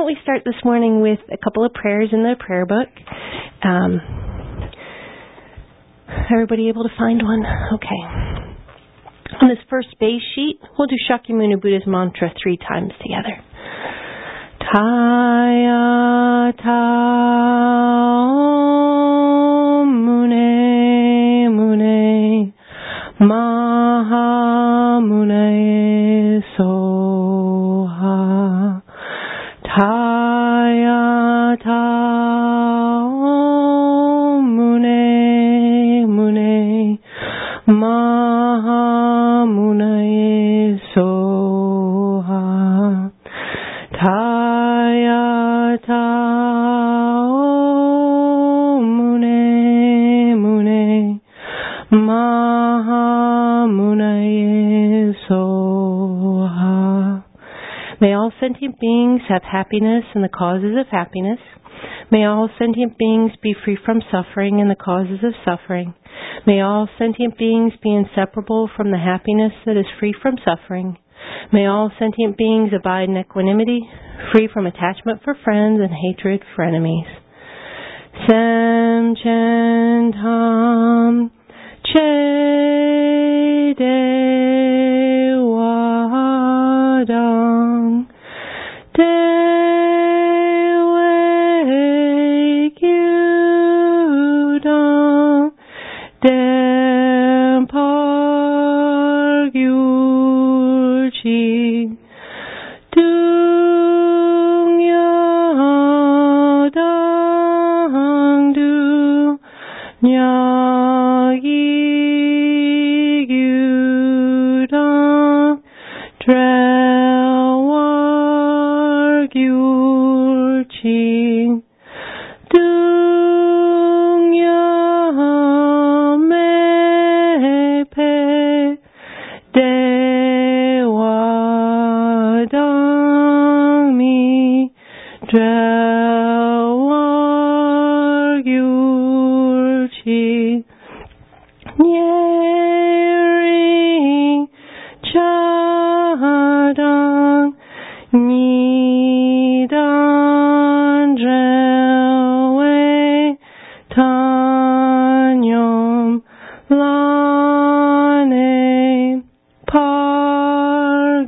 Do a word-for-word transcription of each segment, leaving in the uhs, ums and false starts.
we start this morning with a couple of prayers in the prayer book? Um, everybody able to find one? Okay. On this first base sheet, we'll do Shakyamuni Buddha's mantra three times together. Taya Tao Mune Mune Maha Mune Soha. Taya Tao Mune Mune Maha Mune Soha. Taya Tao Mune Mune Maha Mune Soha. May all sentient beings have happiness and the causes of happiness. May all sentient beings be free from suffering and the causes of suffering. May all sentient beings be inseparable from the happiness that is free from suffering. May all sentient beings abide in equanimity, free from attachment for friends and hatred for enemies. Sem Chen Tam Che De Wadang De Wei Gyudang Dem Par Gyurchi Dung Ya Dang Du Nyagi Gyudang Drel War Gyurchi Dung Ya Me Pe De Wadang Mi Drel War Gyurchi Nyeri Chadang Nidan Drelwe Tanyom Lane Par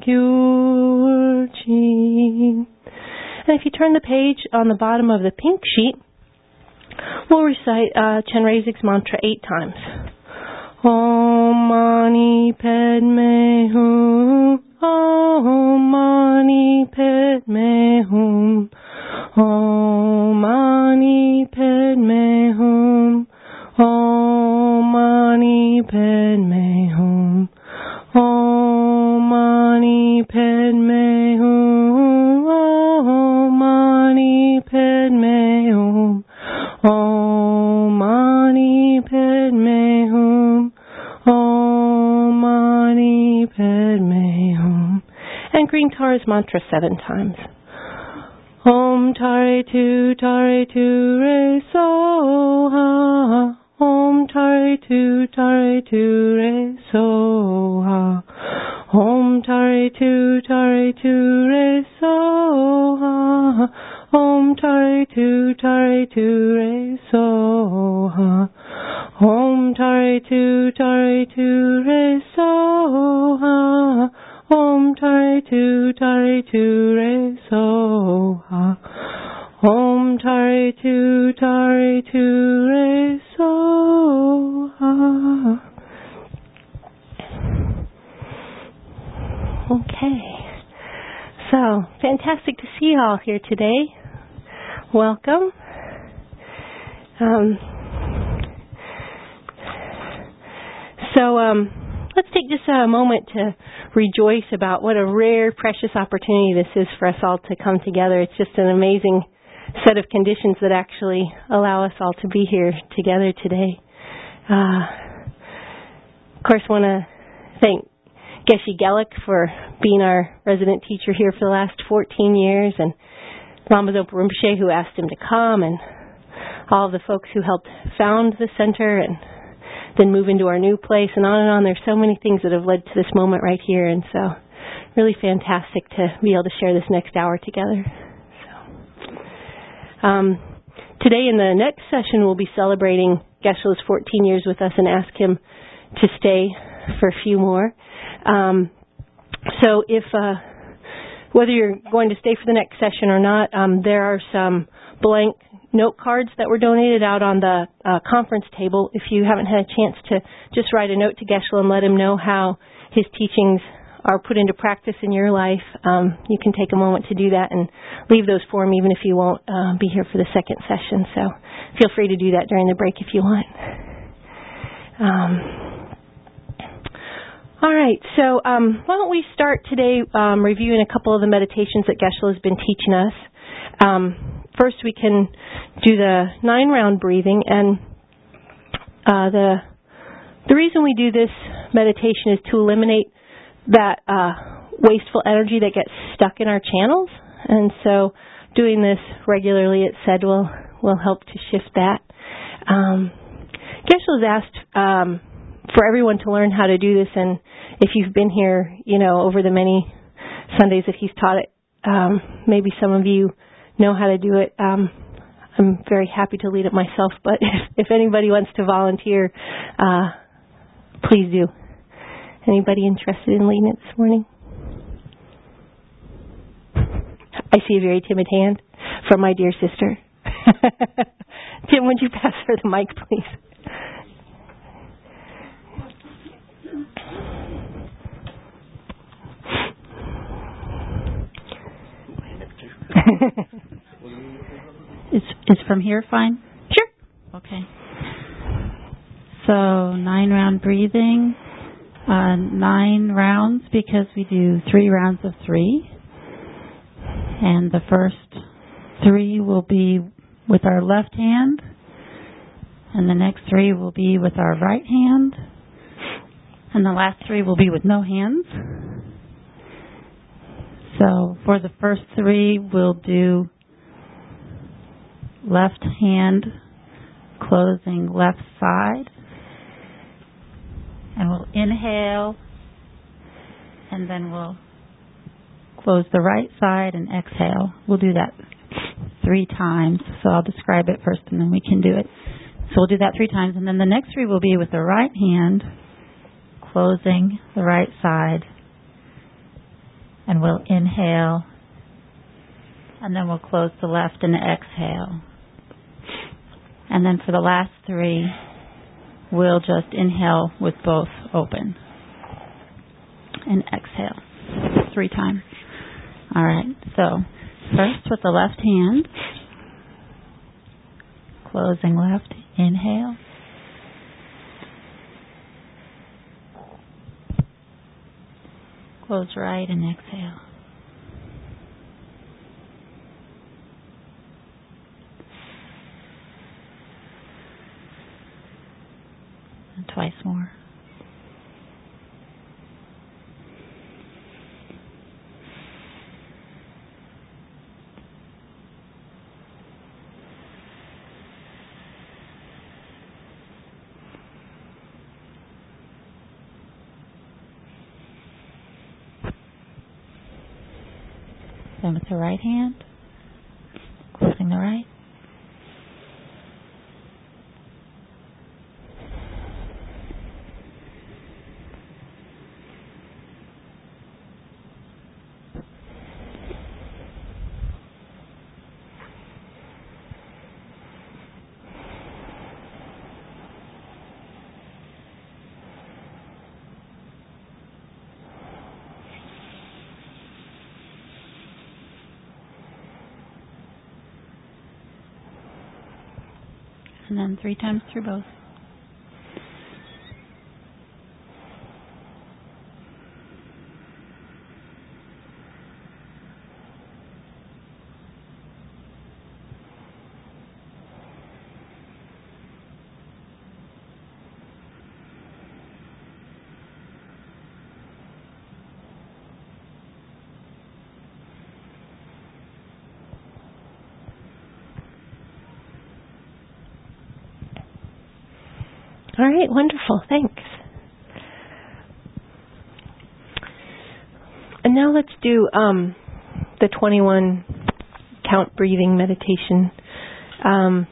Gyurchi. And if you turn the page on the bottom of the pink sheet, we'll recite uh, Chenrezig's mantra eight times. Om Mani Padme Hum. Om Mani Padme Hum. Om Mani Padme Hum. Om Mani Padme Hum. Om Mani Padme Hum. Om Mani Padme Hum. Om Mani Padme Hum. Om Mani Padme Hum. And Green Tara's mantra seven times. Om Tare Tu Tare Tu Re Soha. Om Tare Tu Tare Tu Re Soha. Om Tare Tu Tare Tu Re Soha. Om Tare Tu Tare Tu Re Soha. Om Tare Tu Tare Tu Re Soha. Om Tare Tu Tare Tu Re Soha. Om Tare Tu Tare Tu Re Soha. Okay. So, fantastic to see you all here today. Welcome. Um, so, um, let's take just a moment to rejoice about what a rare, precious opportunity this is for us all to come together. It's just an amazing set of conditions that actually allow us all to be here together today. Uh, of course, I want to thank Geshe Gelik for being our resident teacher here for the last fourteen years, and Lama Zopa Rinpoche, who asked him to come, and all of the folks who helped found the center and then move into our new place, and on and on. There's so many things that have led to this moment right here, and so really fantastic to be able to share this next hour together. So. Um, today in the next session, we'll be celebrating Geshe-la's fourteen years with us and ask him to stay for a few more. Um, so if, uh, whether you're going to stay for the next session or not, um, there are some blank note cards that were donated out on the uh, conference table. If you haven't had a chance to just write a note to Geshe-la and let him know how his teachings are put into practice in your life, um, you can take a moment to do that and leave those for him even if you won't uh, be here for the second session. So feel free to do that during the break if you want. Um, all right, so um, why don't we start today um, reviewing a couple of the meditations that Geshe-la has been teaching us. Um, first, we can do the nine-round breathing, and uh, the the reason we do this meditation is to eliminate that uh, wasteful energy that gets stuck in our channels, and so doing this regularly, it said, will will help to shift that. Um, Geshe-la has asked um, for everyone to learn how to do this, and if you've been here, you know, over the many Sundays that he's taught it, um, maybe some of you know how to do it. Um, I'm very happy to lead it myself, but if, if anybody wants to volunteer, uh, please do. Anybody interested in leading it this morning? I see a very timid hand from my dear sister. Tim, would you pass her the mic, please? Is is from here fine? Sure. Okay. So nine round breathing, uh, nine rounds because we do three rounds of three, and the first three will be with our left hand, and the next three will be with our right hand, and the last three will be with no hands. So for the first three, we'll do left hand closing left side, and we'll inhale, and then we'll close the right side and exhale. We'll do that three times, so I'll describe it first and then we can do it. So we'll do that three times, and then the next three will be with the right hand closing the right side, and we'll inhale, and then we'll close the left and exhale. And then for the last three, we'll just inhale with both open and exhale three times. All right, so first with the left hand, closing left, inhale. Close right and exhale. And twice more. Then with the right hand, closing the right. And then three times through both. All right, wonderful. Thanks. And now let's do um, the twenty-one count breathing meditation Um,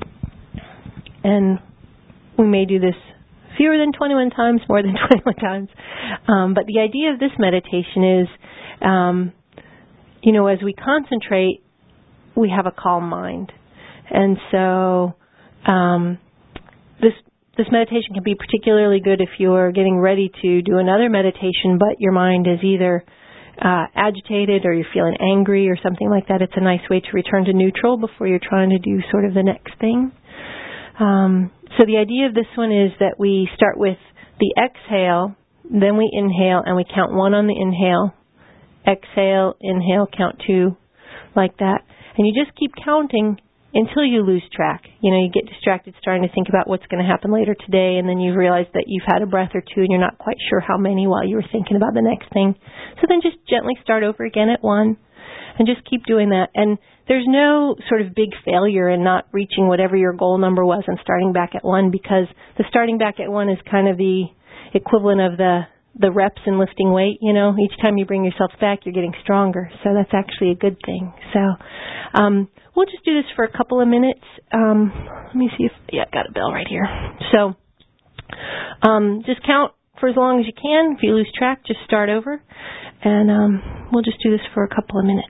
and we may do this fewer than twenty-one times, more than twenty-one times. Um, but the idea of this meditation is, um, you know, as we concentrate, we have a calm mind. And so um, this this meditation can be particularly good if you're getting ready to do another meditation, but your mind is either uh, agitated or you're feeling angry or something like that. It's a nice way to return to neutral before you're trying to do sort of the next thing. Um, so the idea of this one is that we start with the exhale, then we inhale, and we count one on the inhale. Exhale, inhale, count two, like that. And you just keep counting until you lose track. You know, you get distracted starting to think about what's going to happen later today, and then you realize that you've had a breath or two and you're not quite sure how many while you were thinking about the next thing. So then just gently start over again at one and just keep doing that. And there's no sort of big failure in not reaching whatever your goal number was and starting back at one, because the starting back at one is kind of the equivalent of the the reps in lifting weight. You know, each time you bring yourself back, you're getting stronger. So that's actually a good thing. So um, we'll just do this for a couple of minutes. Um, let me see if, yeah, I've got a bell right here. So um, just count for as long as you can. If you lose track, just start over. And um, we'll just do this for a couple of minutes.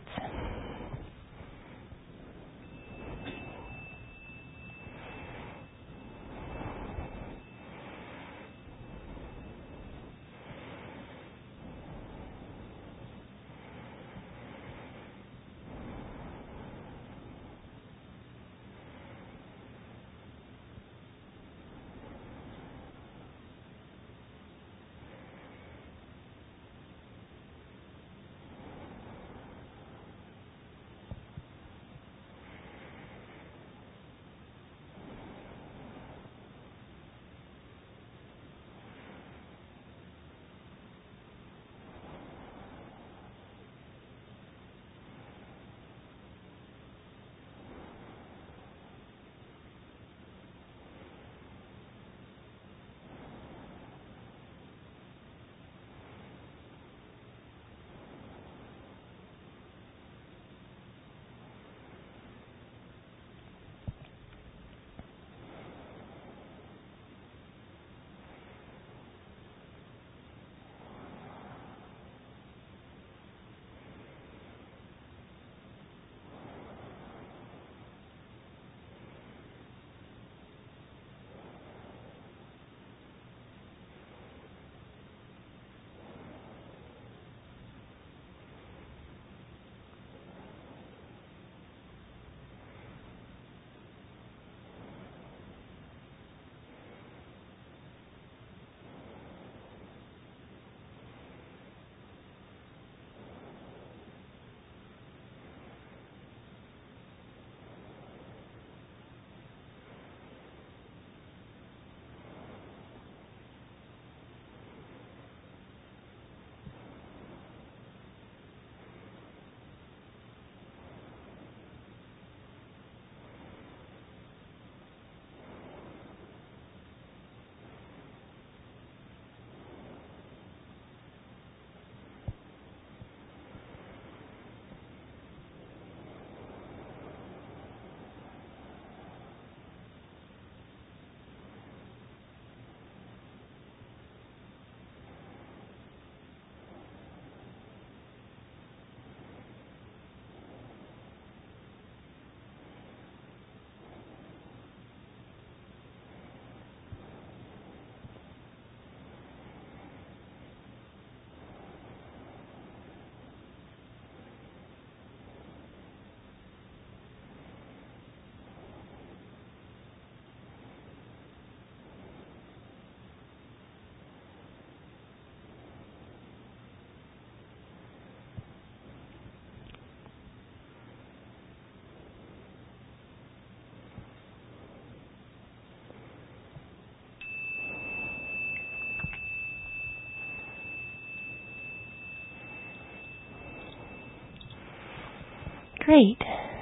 Great.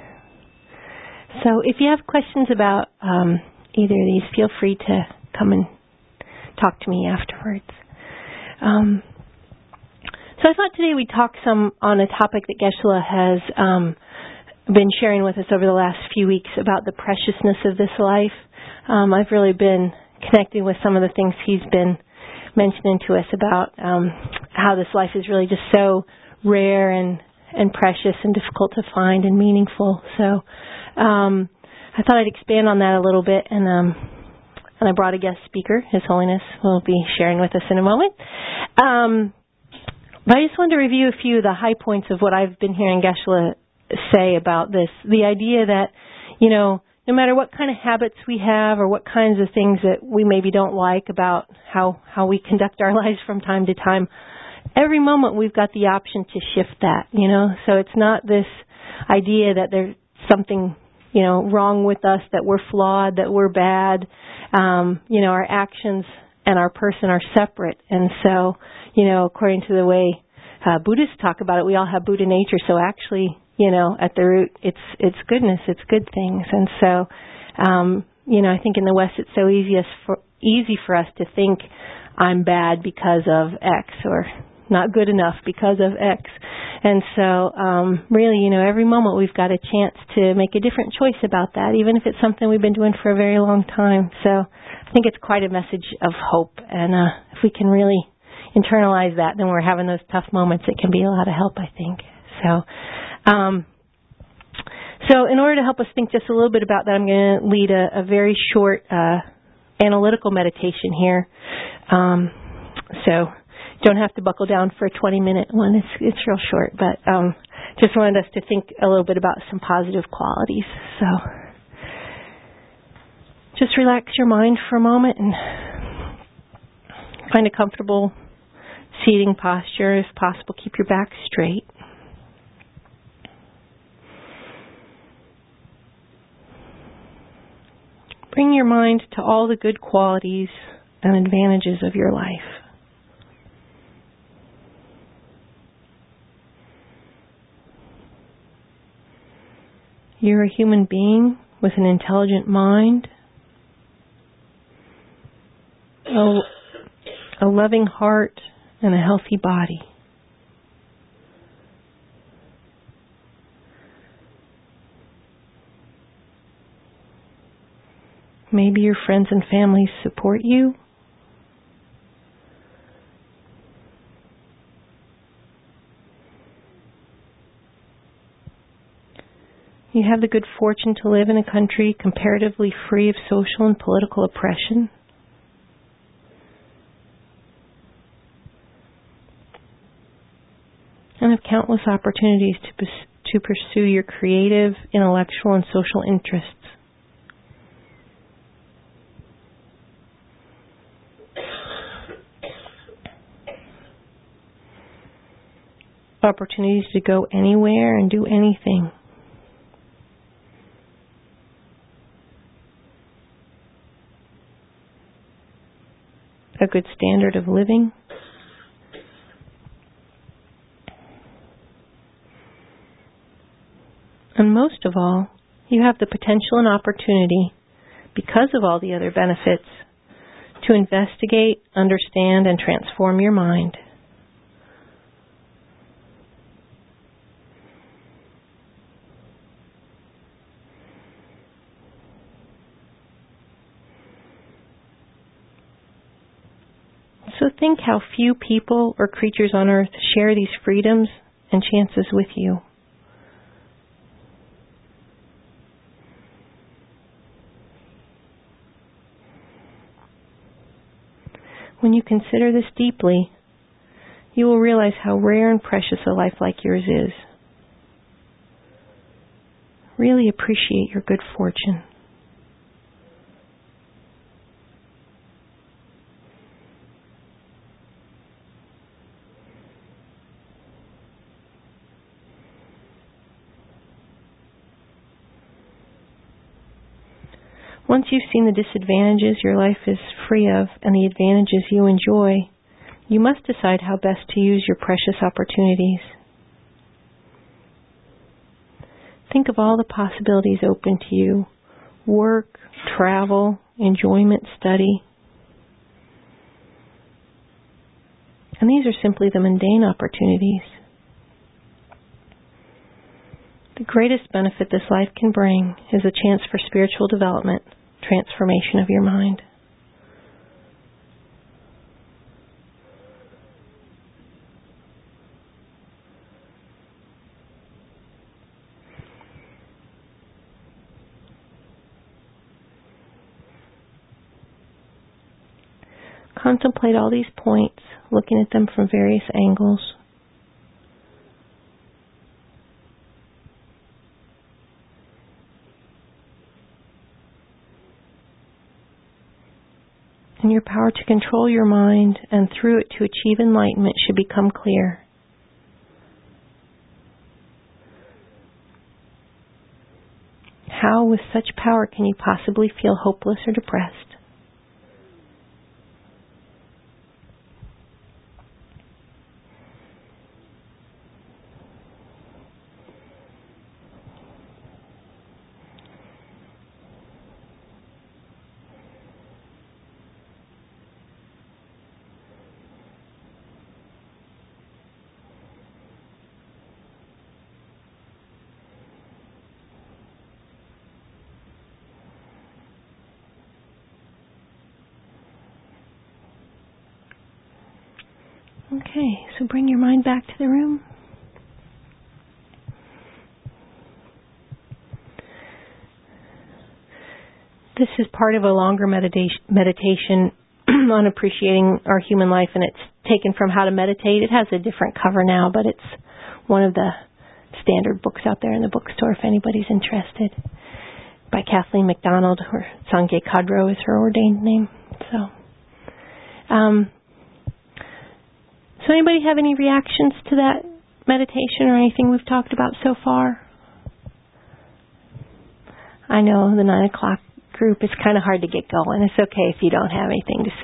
So if you have questions about um, either of these, feel free to come and talk to me afterwards. Um, so I thought today we'd talk some on a topic that Geshe-la has um, been sharing with us over the last few weeks about the preciousness of this life. Um, I've really been connecting with some of the things he's been mentioning to us about um, how this life is really just so rare and, and precious and difficult to find and meaningful. So um, I thought I'd expand on that a little bit, and um, and I brought a guest speaker. His Holiness will be sharing with us in a moment. Um, but I just wanted to review a few of the high points of what I've been hearing Geshe-la say about this. The idea that, you know, no matter what kind of habits we have or what kinds of things that we maybe don't like about how, how we conduct our lives from time to time, every moment we've got the option to shift that, you know. So it's not this idea that there's something, you know, wrong with us, that we're flawed, that we're bad. Um, you know, our actions and our person are separate. And so, you know, according to the way uh, Buddhists talk about it, we all have Buddha nature. So actually, you know, at the root, it's it's goodness, it's good things. And so, um, you know, I think in the West it's so easy for, easy for us to think I'm bad because of X, or not good enough because of X. And so, um, really, you know, every moment we've got a chance to make a different choice about that, even if it's something we've been doing for a very long time. So I think it's quite a message of hope. And uh, if we can really internalize that, then we're having those tough moments. It can be a lot of help, I think. So, um, so in order to help us think just a little bit about that, I'm going to lead a, a very short uh, analytical meditation here. Um, so don't have to buckle down for a twenty-minute one. It's it's real short, but um, just wanted us to think a little bit about some positive qualities. So just relax your mind for a moment and find a comfortable seating posture. If possible, keep your back straight. Bring your mind to all the good qualities and advantages of your life. You're a human being with an intelligent mind, a, a loving heart, and a healthy body. Maybe your friends and family support you. You have the good fortune to live in a country comparatively free of social and political oppression. And have countless opportunities to, pers- to pursue your creative, intellectual, and social interests. Opportunities to go anywhere and do anything. A good standard of living. And most of all, you have the potential and opportunity, because of all the other benefits, to investigate, understand, and transform your mind. So think how few people or creatures on earth share these freedoms and chances with you. When you consider this deeply, you will realize how rare and precious a life like yours is. Really appreciate your good fortune. Once you've seen the disadvantages your life is free of and the advantages you enjoy, you must decide how best to use your precious opportunities. Think of all the possibilities open to you: work, travel, enjoyment, study. And these are simply the mundane opportunities. The greatest benefit this life can bring is a chance for spiritual development, transformation of your mind. Contemplate all these points, looking at them from various angles. And your power to control your mind and through it to achieve enlightenment should become clear. How, with such power, can you possibly feel hopeless or depressed? Okay, so bring your mind back to the room. This is part of a longer meditation, meditation on appreciating our human life, and it's taken from How to Meditate. It has a different cover now, but it's one of the standard books out there in the bookstore if anybody's interested. By Kathleen McDonald, or Sangye Kadro is her ordained name. So, um, so anybody have any reactions to that meditation or anything we've talked about so far? I know the nine o'clock group is kind of hard to get going. It's okay if you don't have anything to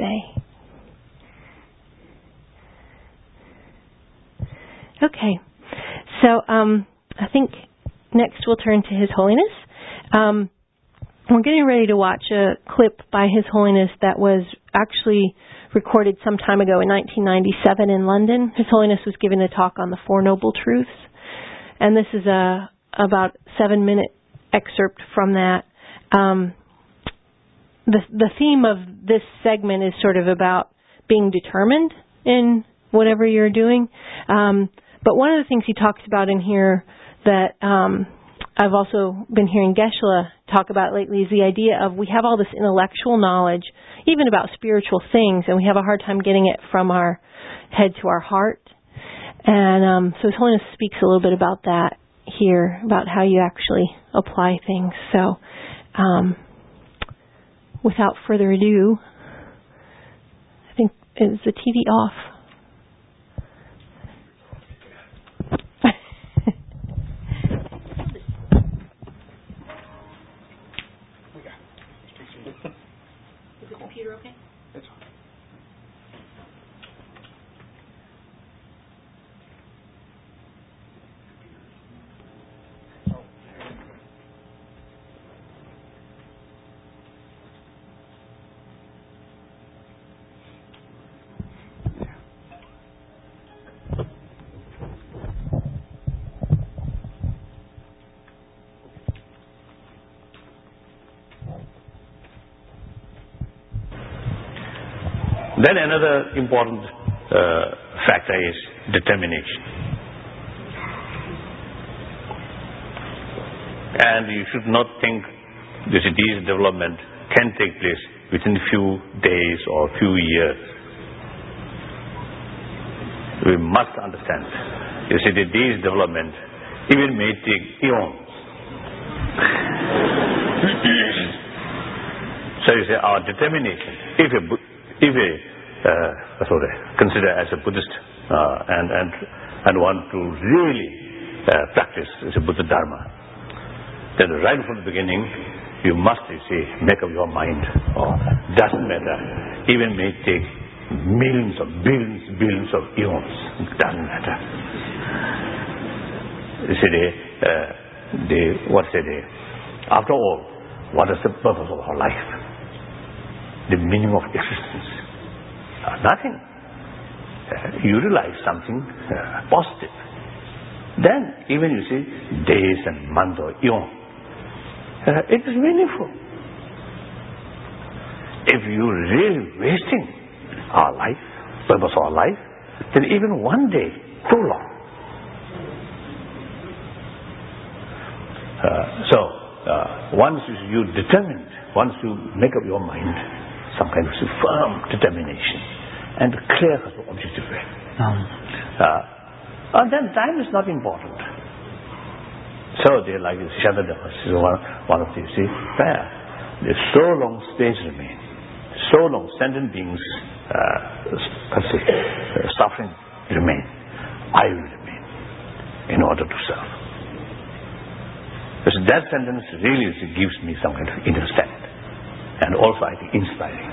say. Okay, so um, I think next we'll turn to His Holiness. Um, we're getting ready to watch a clip by His Holiness that was actually recorded some time ago in nineteen ninety-seven in London. His Holiness was giving a talk on the Four Noble Truths, and this is a about seven minute excerpt from that. Um, the the theme of this segment is sort of about being determined in whatever you're doing. Um, but one of the things he talks about in here that um, I've also been hearing Geshe-la talk about lately is the idea of we have all this intellectual knowledge, even about spiritual things, and we have a hard time getting it from our head to our heart. And um, so His Holiness speaks a little bit about that here, about how you actually apply things. So um, without further ado, I think, is the T V off? Is the computer okay? It's on. Then another important uh, factor is determination. And you should not think this disease development can take place within few days or few years. We must understand. You see, the disease development even may take eons. So you say our determination, if a, if a uh, sorry, consider as a Buddhist uh, and, and, and want to really uh, practice as a Buddha Dharma, then right from the beginning, you must, you see, make up your mind. Oh, doesn't matter. Even may take millions of billions, billions of eons. Doesn't matter. You see, the, uh, the what say the, after all, what is the purpose of our life? The meaning of existence? Uh, nothing. Uh, you realize something uh, positive. then even you see days and months or eon, uh, it is meaningful. If you really wasting our life, purpose of our life, then even one day, too long. Uh, so, uh, once you determined, once you make up your mind, some kind of firm determination and clear objective way, um. uh, and then time is not important. So they like Shantideva, one, one of these, see, there, there's so long space remain, so long sentient beings, uh, let's say, uh, suffering remain, I will remain in order to serve. Because that sentence really gives me some kind of inner strength, and also I think inspiring.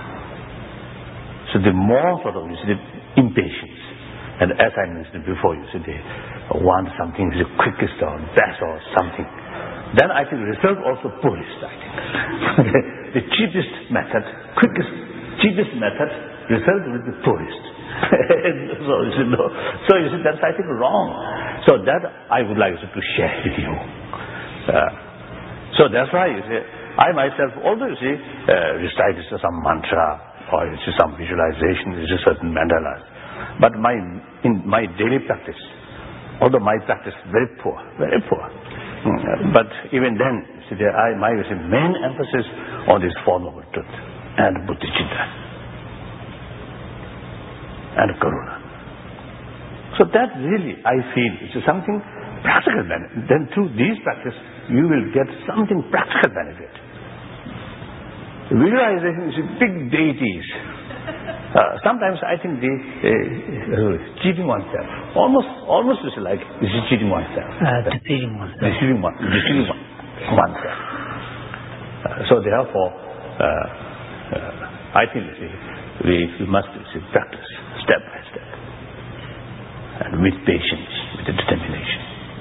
So the more sort of, you see, the impatience, and as I mentioned before, you see, they want something the quickest or best or something. Then I think result also poorest, I think. The cheapest method, quickest, cheapest method, result will be poorest. so, you see, no, so you see, that's I think wrong. So that I would like to share with you. Uh, so that's why you see, I myself, although you see, uh, recite some mantra, or you see some visualization, you see certain mandalas, but my in my daily practice, although my practice is very poor, very poor, mm, but even then, see, there, I my see, main emphasis on this Four Noble Truth and Bodhicitta and Karuna. So that really, I feel, is something practical benefit. Then through these practice, you will get something practical benefit. Visualization is big deities. Uh, sometimes I think they uh, cheating oneself. Almost, almost is like this is cheating oneself. Uh, deceiving oneself. Deceiving one, deceiving one, oneself. Uh, so therefore, uh, uh, I think you see, we, we must you see, practice step by step, and with patience, with determination.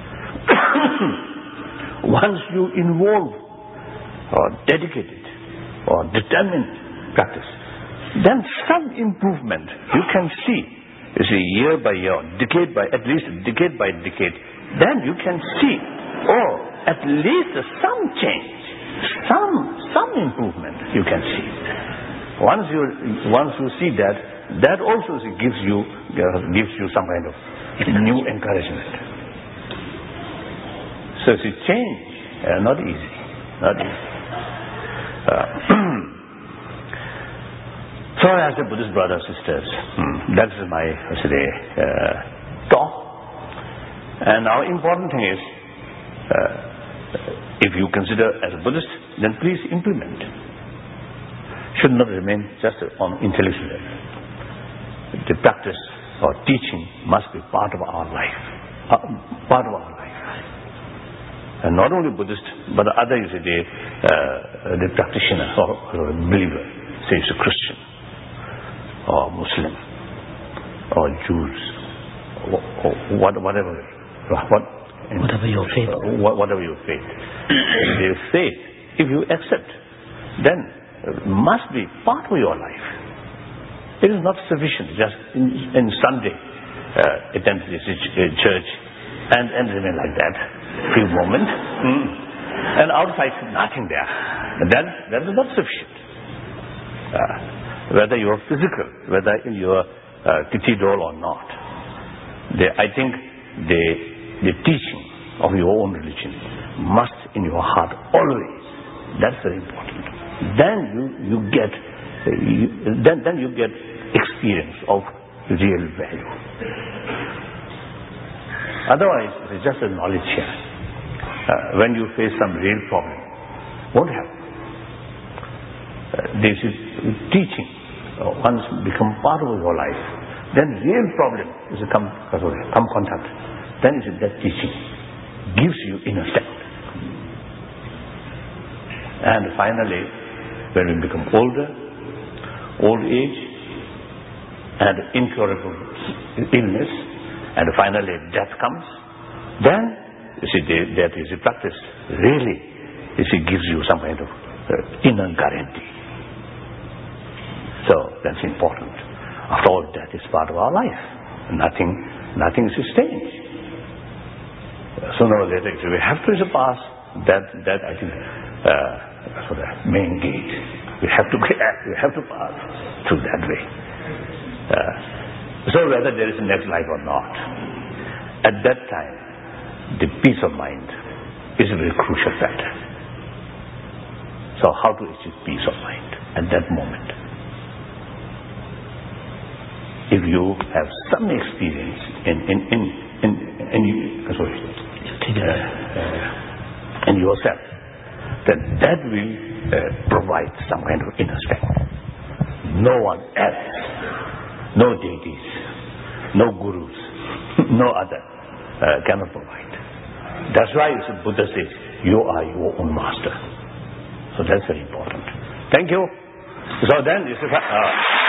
Once you involve or dedicated or determined practice, then some improvement you can see, you see, year by year, decade by, at least decade by decade, then you can see, or at least some change, some, some improvement you can see. Once you, once you see that, that also gives you, uh, gives you some kind of new encouragement. So see, change, uh, not easy, not easy. Uh, so as a Buddhist brothers and sisters, hmm, that is my today uh, talk. And now important thing is, uh, if you consider as a Buddhist, then please implement. Should not remain just on intellectual level. The practice or teaching must be part of our life, uh, part of our life. And not only Buddhist, but other, you see, the, uh, the practitioner or, or a believer, say it's a Christian, or Muslim, or Jews, or, or what, whatever, what, whatever your faith. Uh, whatever your faith. Their faith, if you accept, then uh, must be part of your life. It is not sufficient just in, in Sunday uh, attend this uh, church and, and remain like that few moments, mm. and outside nothing there. That, that is not sufficient. Uh, whether you are physical, whether you are uh, cathedral or not, the, I think the, the teaching of your own religion must in your heart always. That's very important. Then you, you get uh, you, then, then you get experience of real value. Otherwise, it's just a knowledge here. Uh, when you face some real problem, won't help. Uh, this is teaching. Uh, once become part of your life, then real problem is to come, sorry, come contact. Then is that teaching gives you inner strength. And finally, when we become older, old age, and incurable illness, and finally death comes, then you see the, that is a practice really, you see, gives you some kind of uh, inner guarantee. So that's important. After all, death is part of our life. Nothing, nothing is strange. sooner or later we have to pass that, that I think, uh, for the main gate. We have to we have to pass through that way. Uh, so whether there is a next life or not, at that time, the peace of mind is a very crucial factor. So how to achieve peace of mind at that moment? If you have some experience in in in in, in, in sorry, uh, uh, in yourself, then that will uh, provide some kind of inner strength. No one else, no deities, no gurus, no other uh, cannot provide. That's why Buddha says, you are your own master. So that's very important. Thank you. So then, this is, uh,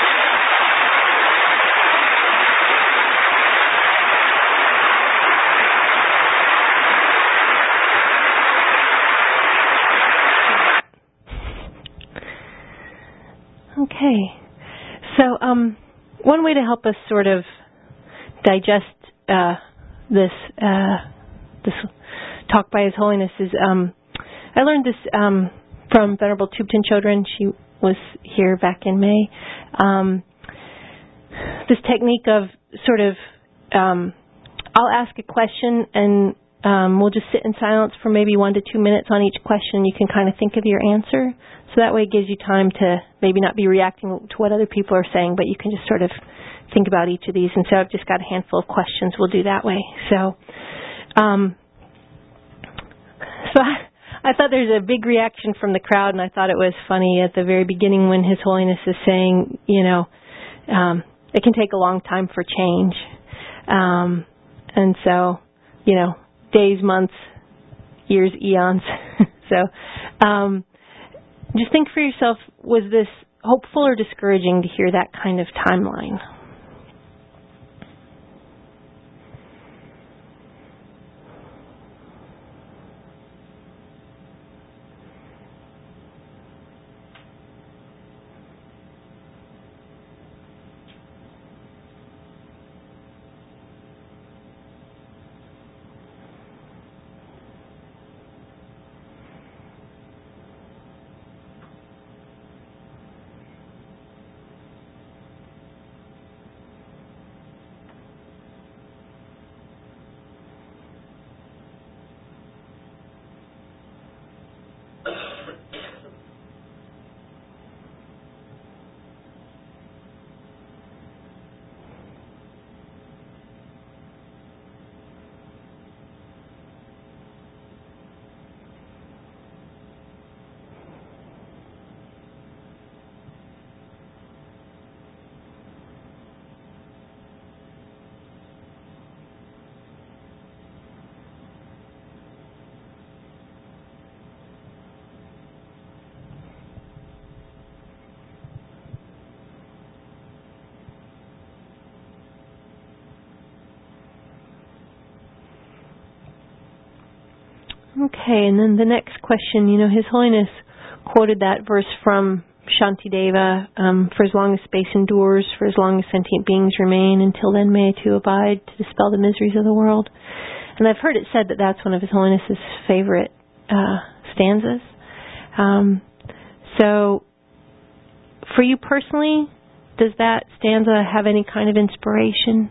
Okay. So, um, one way to help us sort of digest uh, this uh, this talk by His Holiness is um, I learned this um, from Venerable Thubten Chodron. She was here back in May. Um, this technique of sort of um, I'll ask a question and um, we'll just sit in silence for maybe one to two minutes on each question. You can kind of think of your answer. So that way it gives you time to maybe not be reacting to what other people are saying, but you can just sort of think about each of these. And so I've just got a handful of questions. We'll do that way. So, um, so I, I thought there's a big reaction from the crowd, and I thought it was funny at the very beginning when His Holiness is saying, you know, um, it can take a long time for change. Um, and so, you know, days, months, years, eons. so, um, just think for yourself, was this hopeful or discouraging to hear that kind of timeline? Okay, and then the next question, you know, His Holiness quoted that verse from Shantideva, um, for as long as space endures, for as long as sentient beings remain, until then may I too abide to dispel the miseries of the world. And I've heard it said that that's one of His Holiness's favorite uh, stanzas. Um, so, for you personally, does that stanza have any kind of inspiration?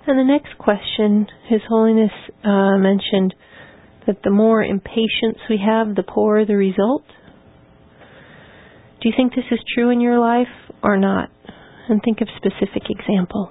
And the next question, His Holiness uh, mentioned that the more impatience we have, the poorer the result. Do you think this is true in your life or not? And think of specific examples.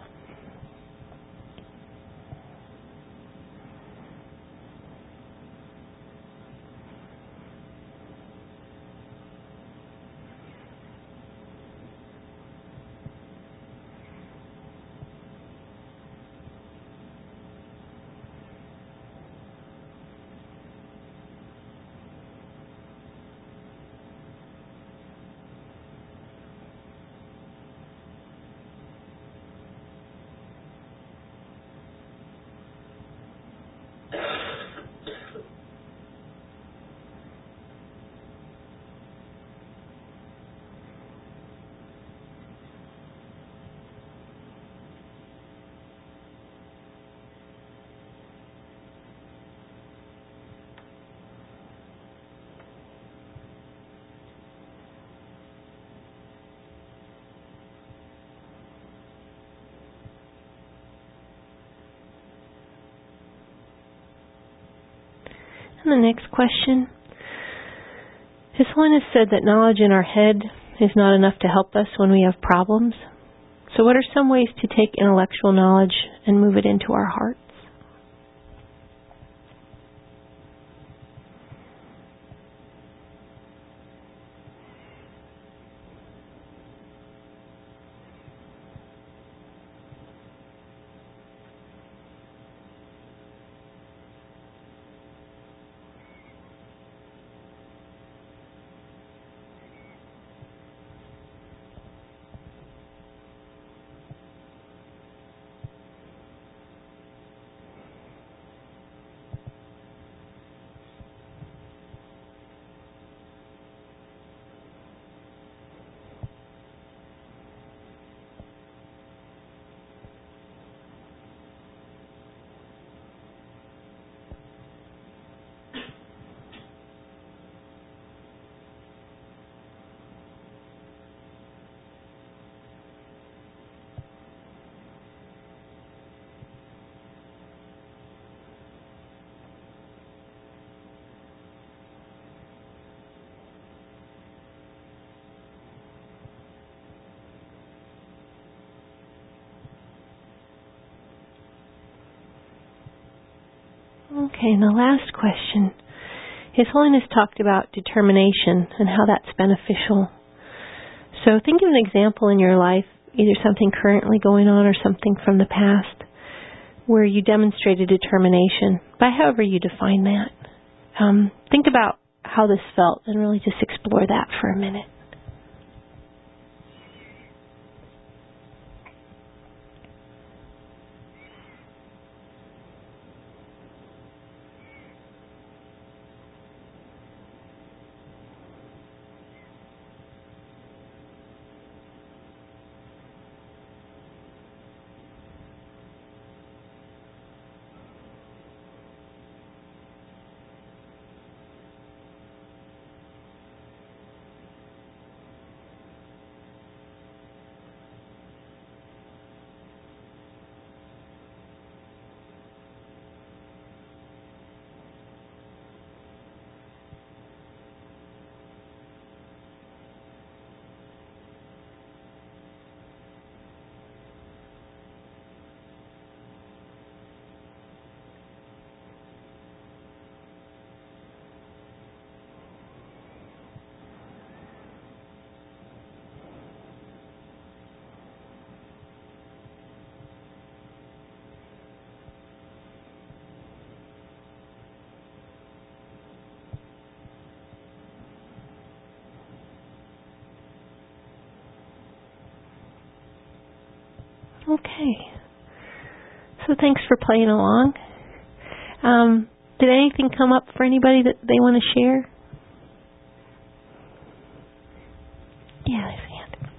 And the next question. His Holiness said that knowledge in our head is not enough to help us when we have problems. So what are some ways to take intellectual knowledge and move it into our hearts? Okay, and the last question. His Holiness talked about determination and how that's beneficial. So think of an example in your life, either something currently going on or something from the past, where you demonstrated determination, by however you define that. Um, think about how this felt and really just explore that for a minute. Okay. So thanks for playing along. Um, did anything come up for anybody that they want to share? Yeah, there's a hand.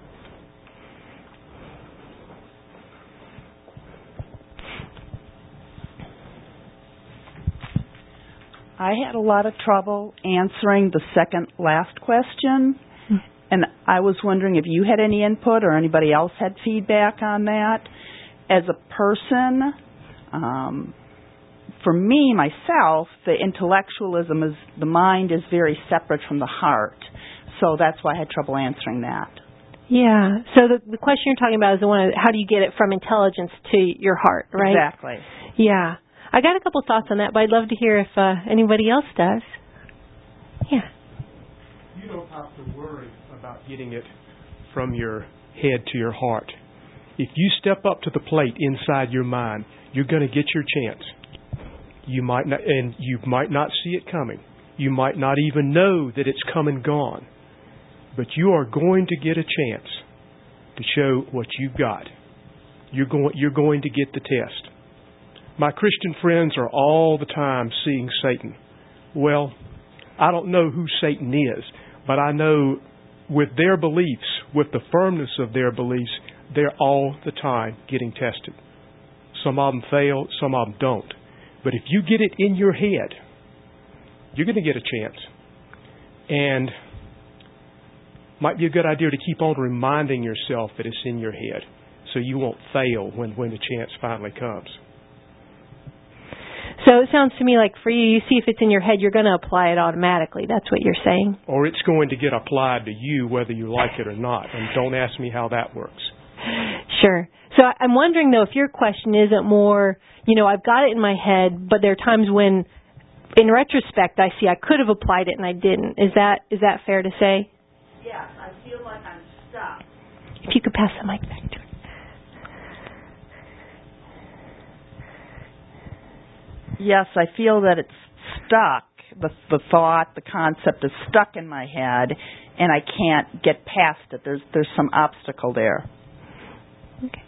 I had a lot of trouble answering the second last question. And I was wondering if you had any input or anybody else had feedback on that. as a person, um, for me, myself, the intellectualism is, the mind is very separate from the heart. So that's why I had trouble answering that. Yeah. So the, the question you're talking about is the one of how do you get it from intelligence to your heart, right? Exactly. Yeah. I got a couple thoughts on that, but I'd love to hear if uh, anybody else does. Yeah. You don't have to worry about getting it from your head to your heart. If you step up to the plate inside your mind, you're going to get your chance. You might not, and you might not see it coming. You might not even know that it's come and gone. But you are going to get a chance to show what you've got. You're going, you're going to get the test. My Christian friends are all the time seeing Satan. Well, I don't know who Satan is, but I know with their beliefs, with the firmness of their beliefs, they're all the time getting tested. Some of them fail, some of them don't. But if you get it in your head, you're going to get a chance. And might be a good idea to keep on reminding yourself that it's in your head so you won't fail when, when the chance finally comes. So it sounds to me like for you, you see if it's in your head, you're going to apply it automatically. That's what you're saying. Or it's going to get applied to you whether you like it or not. And don't ask me how that works. Sure. So I'm wondering, though, if your question isn't more, you know, I've got it in my head, but there are times when, in retrospect, I see I could have applied it and I didn't. Is that is that fair to say? Yes, I feel like I'm stuck. If you could pass the mic back to her. Yes, I feel that it's stuck. The, the thought, the concept is stuck in my head, and I can't get past it. There's there's some obstacle there. Okay.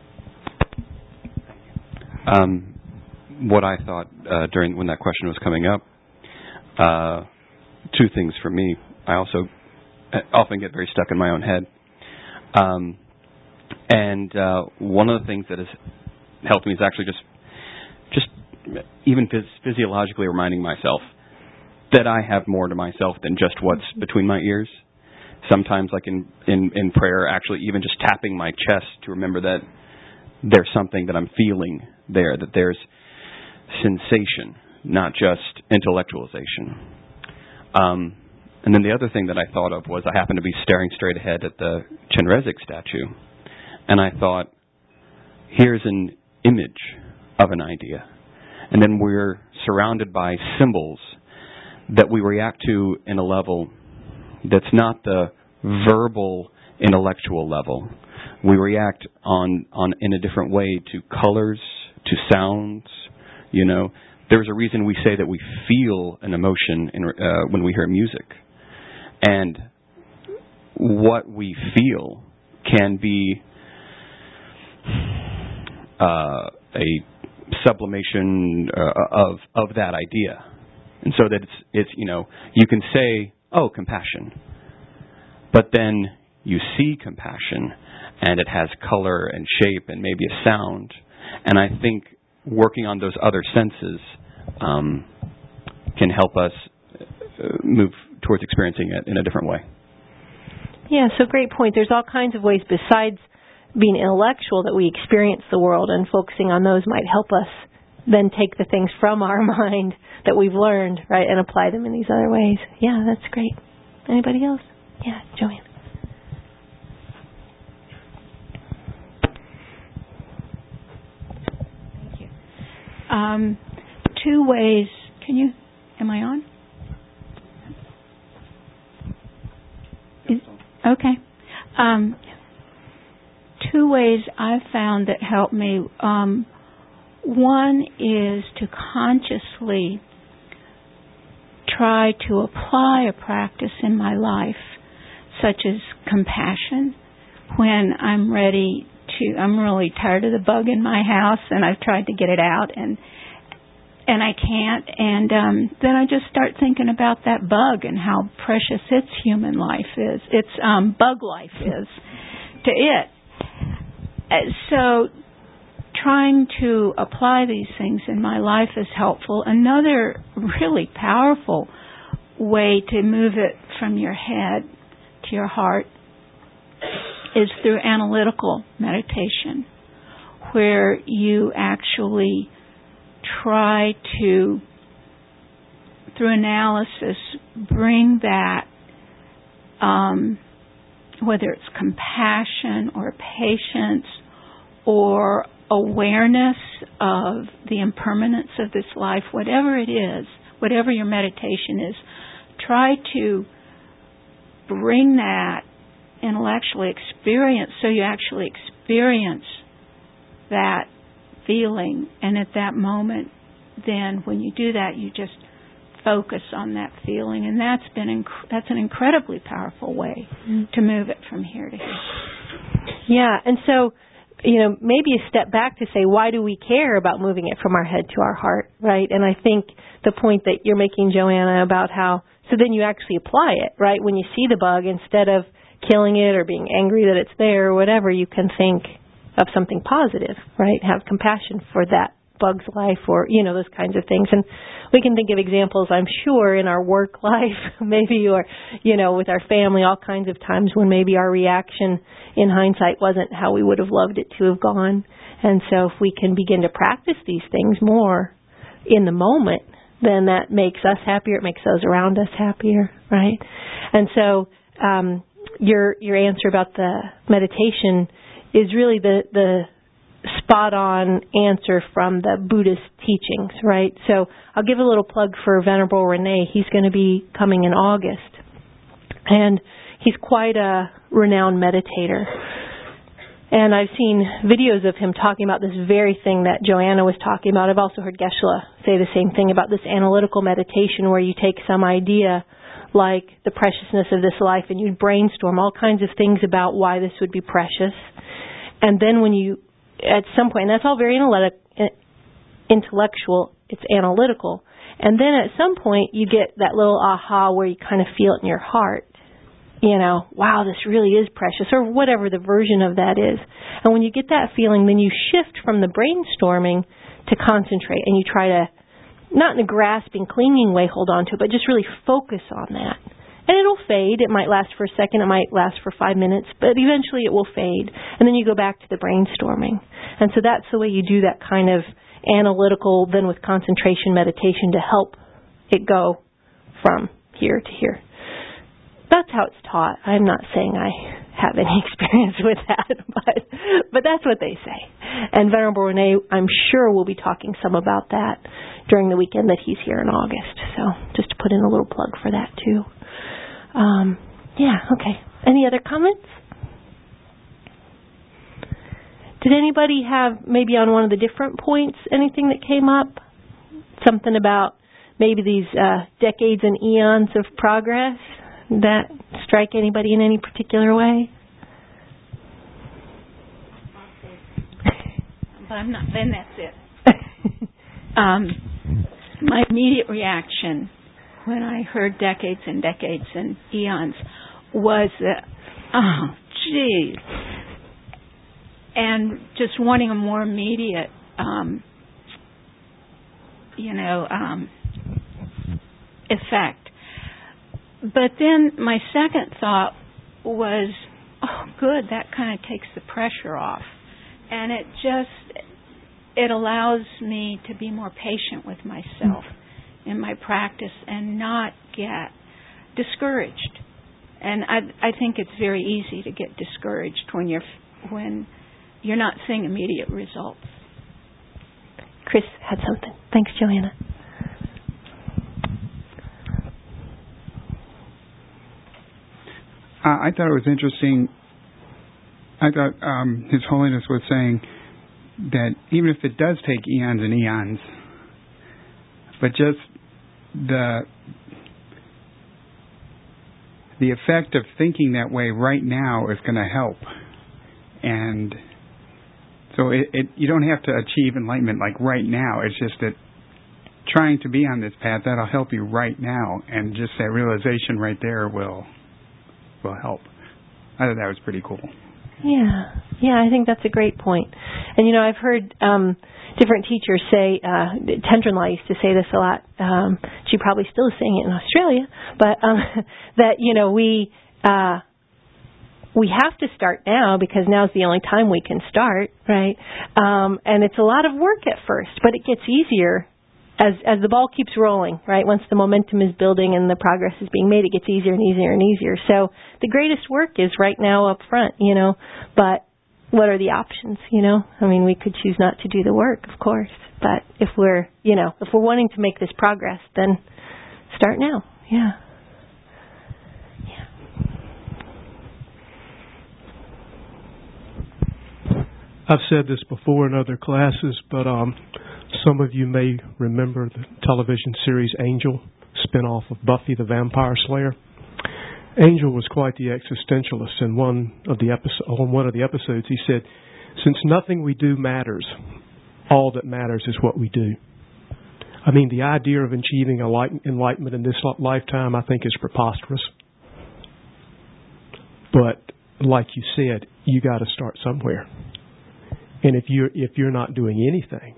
Um, what I thought uh, during when that question was coming up, uh, two things for me. I also often get very stuck in my own head, um, and uh, one of the things that has helped me is actually just just even phys- physiologically reminding myself that I have more to myself than just what's between my ears. Sometimes, like in, in, in prayer, actually even just tapping my chest to remember that there's something that I'm feeling there, that there's sensation, not just intellectualization. Um, and then the other thing that I thought of was I happened to be staring straight ahead at the Chenrezig statue, and I thought, here's an image of an idea. And then we're surrounded by symbols that we react to in a level that's not the verbal intellectual level. We react on, on in a different way to colors, to sounds. You know, there's a reason we say that we feel an emotion in, uh, when we hear music. And what we feel can be uh, a sublimation uh, of of that idea. And so that it's, it's, you know, you can say, oh, compassion. But then you see compassion, and it has color and shape and maybe a sound. And I think working on those other senses um, can help us move towards experiencing it in a different way. Yeah, so great point. There's all kinds of ways besides being intellectual that we experience the world, and focusing on those might help us then take the things from our mind that we've learned, right, and apply them in these other ways. Yeah, that's great. Anybody else? Yeah, Joanne. Thank you. Um, two ways. Can you, am I on? Is, okay. Um, two ways I've found that help me. Um, one is to consciously try to apply a practice in my life, such as compassion, when I'm ready to, I'm really tired of the bug in my house and I've tried to get it out and and I can't, and um, then I just start thinking about that bug and how precious its human life is, its um, bug life is to it. Uh, so trying to apply these things in my life is helpful. Another really powerful way to move it from your head to your heart is through analytical meditation, where you actually try to, through analysis, bring that, um, whether it's compassion or patience or awareness of the impermanence of this life, whatever it is, whatever your meditation is, try to bring that intellectually experience so you actually experience that feeling. And at that moment, then when you do that, you just focus on that feeling. And that's been inc- that's an incredibly powerful way mm-hmm. to move it from here to here. Yeah, and so, you know, maybe a step back to say, why do we care about moving it from our head to our heart, right? And I think the point that you're making, Joanna, about how, so then you actually apply it, right? When you see the bug, instead of killing it or being angry that it's there or whatever, you can think of something positive, right? Have compassion for that bug's life or, you know, those kinds of things. And we can think of examples, I'm sure, in our work life, maybe, or, you know, with our family, all kinds of times when maybe our reaction in hindsight wasn't how we would have loved it to have gone. And so if we can begin to practice these things more in the moment, then that makes us happier, it makes those around us happier, right? And so um, your your answer about the meditation is really the, the spot-on answer from the Buddhist teachings, right? So I'll give a little plug for Venerable Rene. He's going to be coming in August. And he's quite a renowned meditator. And I've seen videos of him talking about this very thing that Joanna was talking about. I've also heard Geshe-la say the same thing about this analytical meditation where you take some idea like the preciousness of this life and you brainstorm all kinds of things about why this would be precious. And then when you, at some point, and that's all very intellectual, it's analytical. And then at some point you get that little aha where you kind of feel it in your heart. You know, wow, this really is precious, or whatever the version of that is. And when you get that feeling, then you shift from the brainstorming to concentrate, and you try to, not in a grasping, clinging way, hold on to it, but just really focus on that. And it'll fade. It might last for a second. It might last for five minutes, but eventually it will fade. And then you go back to the brainstorming. And so that's the way you do that kind of analytical, then with concentration meditation to help it go from here to here. That's how it's taught. I'm not saying I have any experience with that, but but that's what they say. And Venerable Rene, I'm sure, will be talking some about that during the weekend that he's here in August. So just to put in a little plug for that, too. Um, yeah, okay. Any other comments? Did anybody have, maybe on one of the different points, anything that came up? Something about maybe these uh, decades and eons of progress that strike anybody in any particular way? But I'm not, then that's it. um, my immediate reaction when I heard decades and decades and eons was that, oh, geez. And just wanting a more immediate, um, you know, um, effect. But then my second thought was, oh, good, that kind of takes the pressure off. And it just, it allows me to be more patient with myself in my practice and not get discouraged. And I, I think it's very easy to get discouraged when you're when you're not seeing immediate results. Chris had something. Thanks, Joanna. Uh, I thought it was interesting. I thought um, His Holiness was saying that even if it does take eons and eons, but just the the effect of thinking that way right now is going to help. And so it, it, you don't have to achieve enlightenment like right now. It's just that trying to be on this path, that'll help you right now. And just that realization right there will will help. I thought that was pretty cool. Yeah. Yeah, I think that's a great point. And, you know, I've heard um, different teachers say, uh, Tendrenla used to say this a lot. Um, she probably still is saying it in Australia, but um, that, you know, we, uh, we have to start now because now's the only time we can start, right? Um, and it's a lot of work at first, but it gets easier as as the ball keeps rolling, right? Once the momentum is building and the progress is being made, it gets easier and easier and easier. So the greatest work is right now up front, you know, but what are the options, you know? I mean, we could choose not to do the work, of course, but if we're, you know, if we're wanting to make this progress, then start now, yeah. I've said this before in other classes, but um, some of you may remember the television series Angel, spin-off of Buffy the Vampire Slayer. Angel was quite the existentialist. In one of the episode, on one of the episodes, he said, "Since nothing we do matters, all that matters is what we do." I mean, the idea of achieving enlightenment in this lifetime, I think, is preposterous. But like you said, you got to start somewhere. And if you're if you're not doing anything,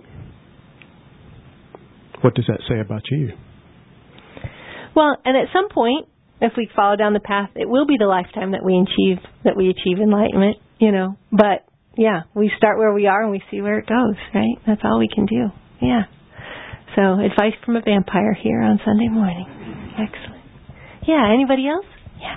what does that say about you? Well, and at some point, if we follow down the path, it will be the lifetime that we achieve that we achieve enlightenment, you know. But yeah, we start where we are and we see where it goes, right? That's all we can do. Yeah. So, advice from a vampire here on Sunday morning. Excellent. Yeah. Anybody else? Yeah.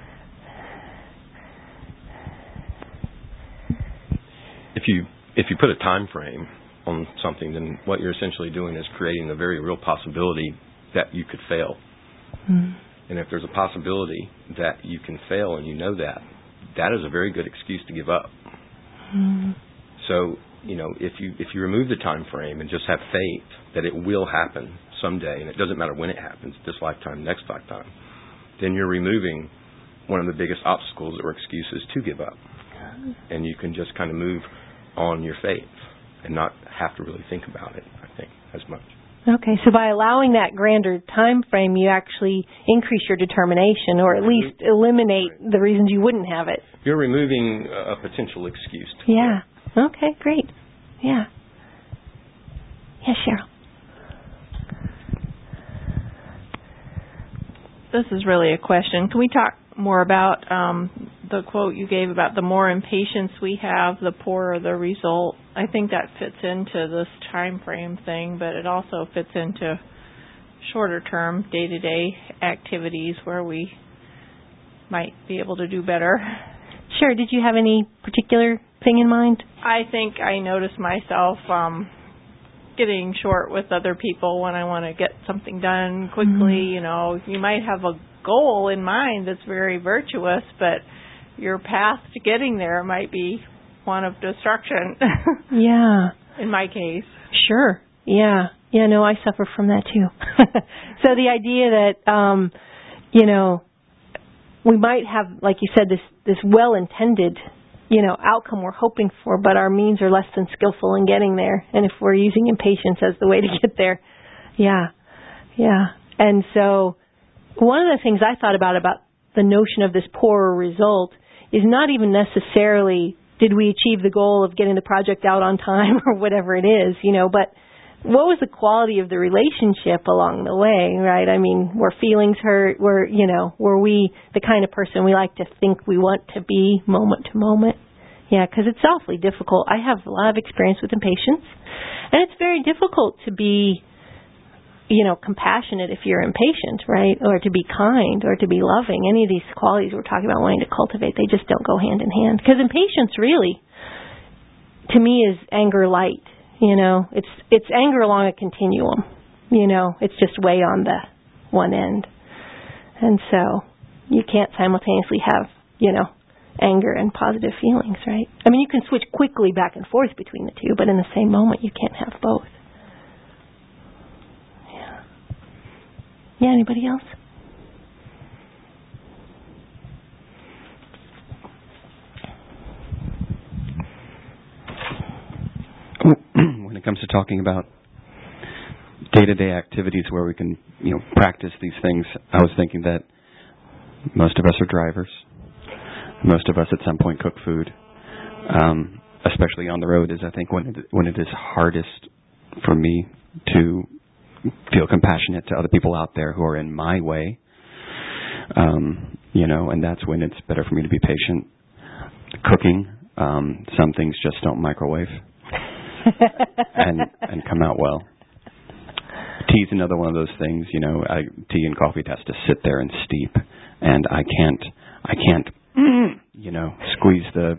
If you if you put a time frame on something, then what you're essentially doing is creating a very real possibility that you could fail. Mm. And if there's a possibility that you can fail and you know that, that is a very good excuse to give up. Mm. So, you know, if you if you remove the time frame and just have faith that it will happen someday, and it doesn't matter when it happens, this lifetime, next lifetime, then you're removing one of the biggest obstacles or excuses to give up. And you can just kind of move on your faith and not have to really think about it, I think, as much. Okay, so by allowing that grander time frame, you actually increase your determination or at least eliminate right. the reasons you wouldn't have it. You're removing a potential excuse. To yeah. It. Okay, great. Yeah. Yeah, Cheryl. This is really a question. Can we talk more about um, the quote you gave about the more impatience we have, the poorer the result? I think that fits into this time frame thing, but it also fits into shorter term, day-to-day activities where we might be able to do better. Sure. Did you have any particular thing in mind? I think I notice myself um, getting short with other people when I want to get something done quickly. Mm-hmm. You know, you might have a goal in mind that's very virtuous, but your path to getting there might be one of destruction. Yeah. In my case. Sure. Yeah. Yeah, no, I suffer from that too. So the idea that, um, you know, we might have, like you said, this, this well-intended, you know, outcome we're hoping for, but our means are less than skillful in getting there. And if we're using impatience as the way to get there, yeah. Yeah. And so one of the things I thought about, about the notion of this poorer result is not even necessarily did we achieve the goal of getting the project out on time or whatever it is, you know, but what was the quality of the relationship along the way, right? I mean, were feelings hurt? Were, you know, were we the kind of person we like to think we want to be moment to moment? Yeah, because it's awfully difficult. I have a lot of experience with impatience, and it's very difficult to be, you know, compassionate if you're impatient, right? Or to be kind or to be loving. Any of these qualities we're talking about wanting to cultivate, they just don't go hand in hand. Because impatience really, to me, is anger light. You know, it's it's anger along a continuum. You know, it's just way on the one end. And so you can't simultaneously have, you know, anger and positive feelings, right? I mean, you can switch quickly back and forth between the two, but in the same moment you can't have both. Yeah. Yeah, anybody else? When it comes to talking about day-to-day activities where we can, you know, practice these things, I was thinking that most of us are drivers. Most of us at some point cook food, um, especially on the road. Is I think when it, when it is hardest for me to feel compassionate to other people out there who are in my way, um, you know, and that's when it's better for me to be patient cooking, um, some things just don't microwave and and come out well. Tea's another one of those things. You know, I, tea and coffee has to sit there and steep, and I can't I can't you know squeeze the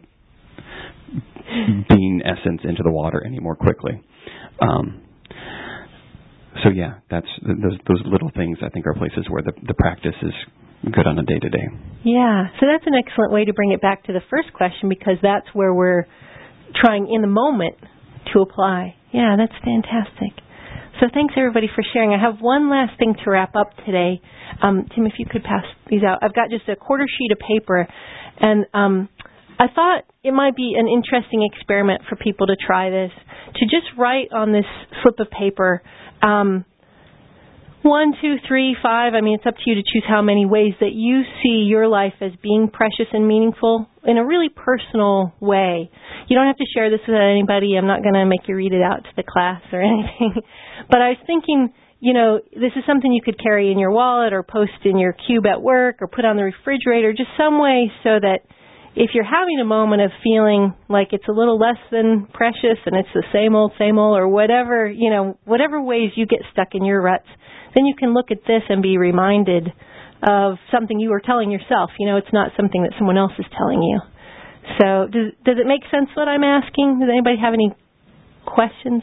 bean essence into the water any more quickly. Um, so yeah, that's those those little things I think are places where the the practice is good on a day to day. Yeah, so that's an excellent way to bring it back to the first question, because that's where we're trying in the moment to apply. Yeah, that's fantastic. So thanks everybody for sharing. I have one last thing to wrap up today. Um, Tim, if you could pass these out. I've got just a quarter sheet of paper, and um, I thought it might be an interesting experiment for people to try this, to just write on this slip of paper um, one, two, three, five, I mean, it's up to you to choose how many ways that you see your life as being precious and meaningful in a really personal way. You don't have to share this with anybody. I'm not going to make you read it out to the class or anything. But I was thinking, you know, this is something you could carry in your wallet or post in your cube at work or put on the refrigerator, just some way so that if you're having a moment of feeling like it's a little less than precious and it's the same old, same old, or whatever, you know, whatever ways you get stuck in your ruts, then you can look at this and be reminded of something you were telling yourself. You know, it's not something that someone else is telling you. So does, does it make sense what I'm asking? Does anybody have any questions?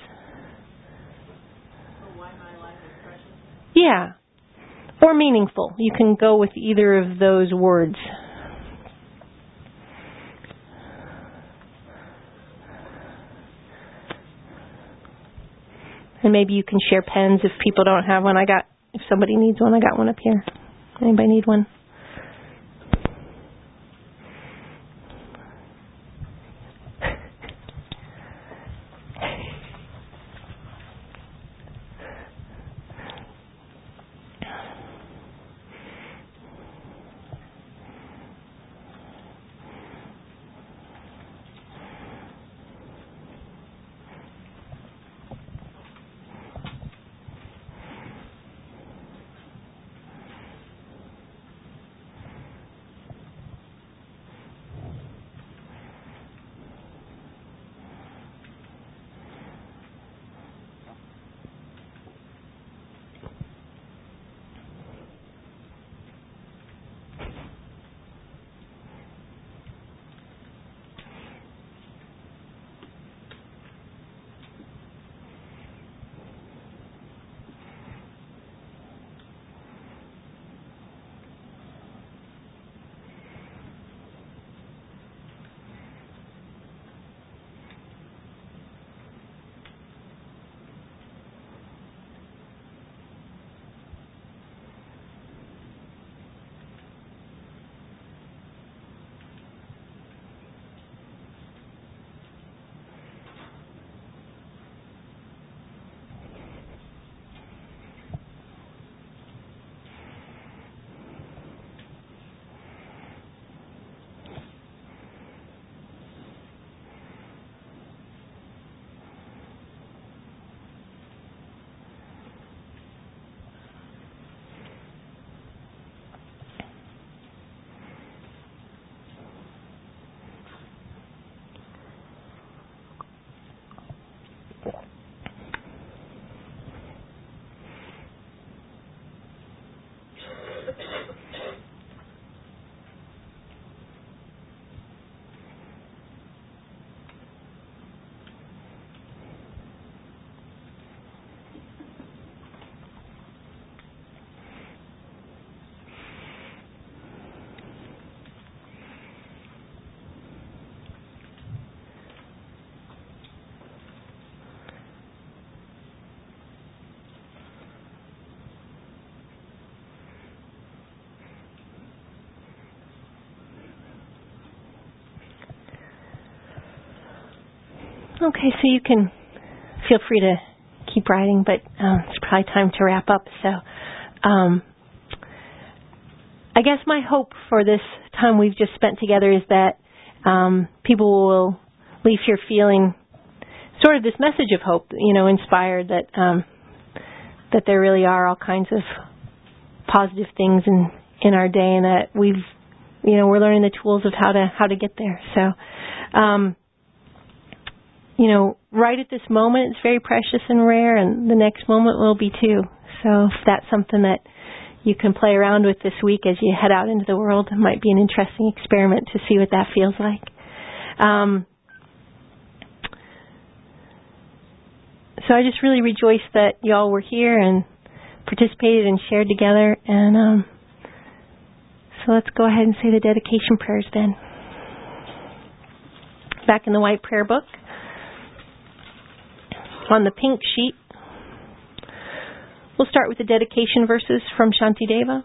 So why my life is precious? Yeah. Or meaningful. You can go with either of those words. And maybe you can share pens if people don't have one. I got, if somebody needs one, I got one up here. Anybody need one? Okay, so you can feel free to keep writing, but um, it's probably time to wrap up. So um, I guess my hope for this time we've just spent together is that um, people will leave here feeling sort of this message of hope, you know, inspired that um, that there really are all kinds of positive things in, in our day, and that we've you know, we're learning the tools of how to how to get there. So, um, you know, right at this moment, it's very precious and rare, and the next moment will be too. So if that's something that you can play around with this week as you head out into the world, it might be an interesting experiment to see what that feels like. Um, so I just really rejoice that y'all were here and participated and shared together. And um, so let's go ahead and say the dedication prayers then. Back in the white prayer book, on the pink sheet, we'll start with the dedication verses from Shantideva.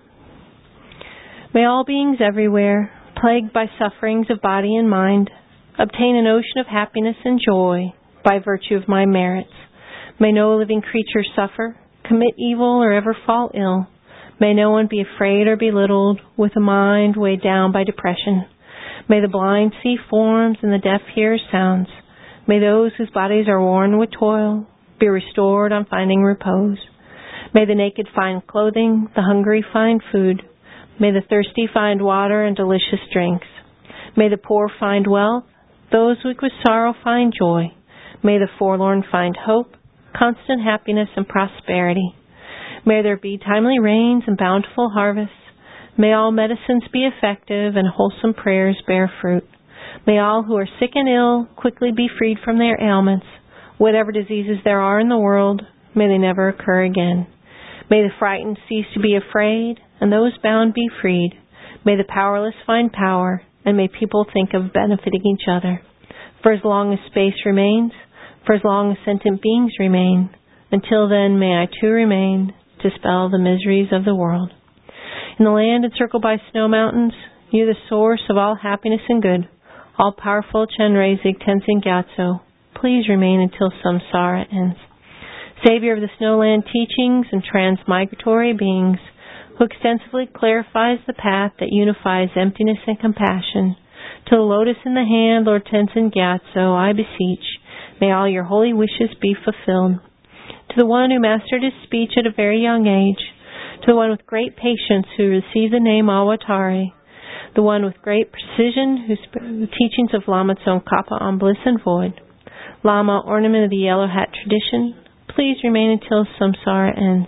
May all beings everywhere, plagued by sufferings of body and mind, obtain an ocean of happiness and joy by virtue of my merits. May no living creature suffer, commit evil, or ever fall ill. May no one be afraid or belittled with a mind weighed down by depression. May the blind see forms and the deaf hear sounds. May those whose bodies are worn with toil be restored on finding repose. May the naked find clothing, the hungry find food. May the thirsty find water and delicious drinks. May the poor find wealth, those weak with sorrow find joy. May the forlorn find hope, constant happiness and prosperity. May there be timely rains and bountiful harvests. May all medicines be effective and wholesome prayers bear fruit. May all who are sick and ill quickly be freed from their ailments. Whatever diseases there are in the world, may they never occur again. May the frightened cease to be afraid, and those bound be freed. May the powerless find power, and may people think of benefiting each other. For as long as space remains, for as long as sentient beings remain, until then may I too remain to dispel the miseries of the world. In the land encircled by snow mountains, you the source of all happiness and good, all-powerful Chenrezig Tenzin Gyatso, please remain until samsara ends. Savior of the snowland teachings and transmigratory beings, who extensively clarifies the path that unifies emptiness and compassion, to the lotus in the hand, Lord Tenzin Gyatso, I beseech, may all your holy wishes be fulfilled. To the one who mastered his speech at a very young age, to the one with great patience who received the name Awatari, the one with great precision whose teachings of Lama Tsongkhapa on bliss and void, Lama, ornament of the yellow hat tradition, please remain until samsara ends.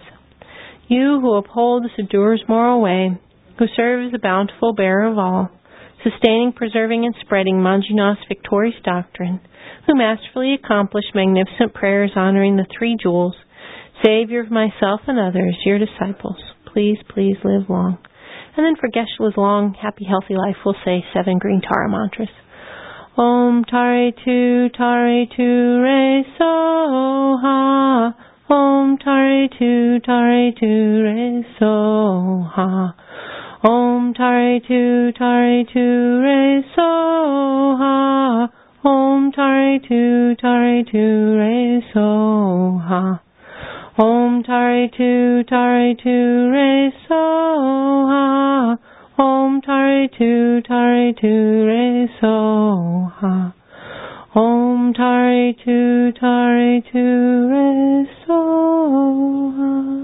You who uphold the Sadhguru's moral way, who serve as the bountiful bearer of all, sustaining, preserving, and spreading Manjunath's victorious doctrine, who masterfully accomplish magnificent prayers honoring the three jewels, Savior of myself and others, your disciples, please, please live long. And then for Geshe-la's long, happy, healthy life, we'll say seven green Tara mantras. Om Tare Tu Tare Tu Re So Ha. Om Tare Tu Tare Tu Re So Ha. Om Tare Tu Tare Tu Re So Ha. Om Tare Tu Tare Tu Re So Ha. Om Tare Tu Tare Tu Re So Ha. Om Tare Tu Tare Tu Re So Ha. Om Tare Tu Tare Tu Re So Ha.